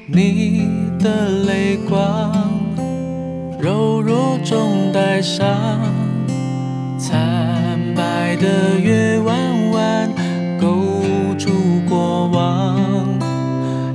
你的泪光，柔弱中带伤，惨白的月